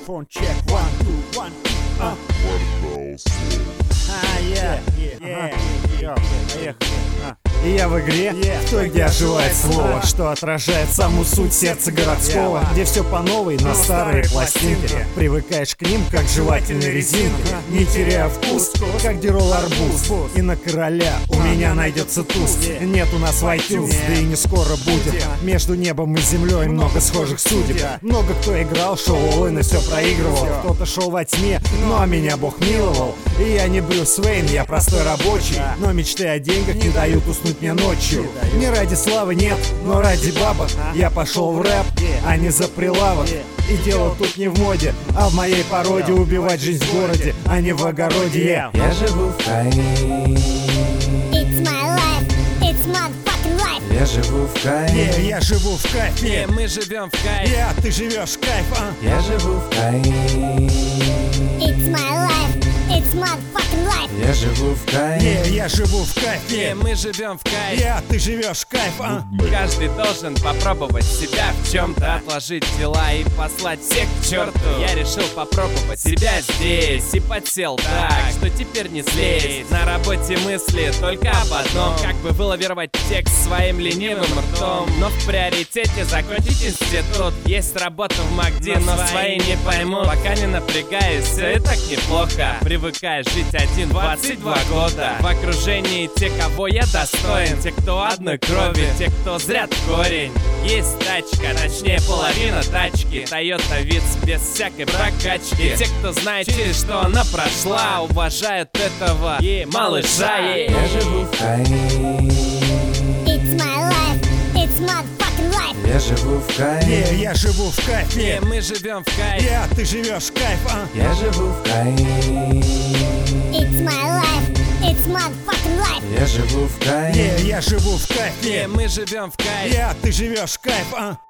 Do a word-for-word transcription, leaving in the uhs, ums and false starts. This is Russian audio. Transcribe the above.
Microphone check, one, two, one, two, uh. А, yeah, yeah, yeah, yeah, поехали. И я в игре, Yeah. в той, где оживает слово, Ah. что отражает саму суть сердца городского, Yeah. где все по новой, на Ну, старые старые пластинки. пластинки. Привыкаешь к ним, как жевательной резинки, не теряя вкус, как дерол арбуз. И на короля у меня найдется туз. Yeah. Нет у нас в iTunes, Yeah. да и не скоро будет. Yeah. Между небом и землей много схожих судеб. Yeah. Много кто играл, шоу Олэна все проигрывал. Всё. Кто-то шел во тьме, но меня Бог миловал. И я не Брюс Уэйн, я простой рабочий, Да. но мечты о деньгах не дают уснуть мне ночью. Не дают. Не ради славы, нет, но ради бабок. Я пошел в рэп, Yeah. а не за прилавок. Yeah. И дело тут не в моде, а в моей породе Yeah. убивать жизнь в городе, а не в огороде. Yeah. Я живу в кайф, It's my life, it's motherfucking life. я живу в кайф, Yeah, я живу в кайфе. И мы живем в кайф. Yeah, ты живешь в кайф, а? я живу в кайф, It's my life, it's motherfucking life. я живу в кайф. Yeah, я живу в И кайфе. мы живем в кайф. Yeah, ты живешь в кайф, а? Каждый должен попробовать себя в чем-то, отложить дела и послать всех к черту. Я решил попробовать себя здесь и подсел так, что теперь не злезть. На работе мысли только об одном, как бы вылавировать текст своим ленивым ртом. Но в приоритете закончить институт. Есть работа в МакДи, но свои не пойму. Пока не напрягаюсь, все и так неплохо. Привыкаю жить один двадцать два года в окружении тех, кого я достоин. Те, кто одной крови, те, кто зрят корень. Есть тачка, точнее половина тачки, Toyota Vitz без всякой прокачки. И те, кто знает, через что она прошла, уважают этого и малыша. Я живу в кайф, It's my life, it's motherfucking life. я живу в кайф, Yeah, я живу в И кайфе. мы живем в кайф. Yeah, ты живешь в кайф, а? я живу в кайф, It's my life, it's motherfucking life. я живу в кайф. Yeah, я живу в И кайфе. мы живем в кайф. Yeah, ты живешь в кайф, а?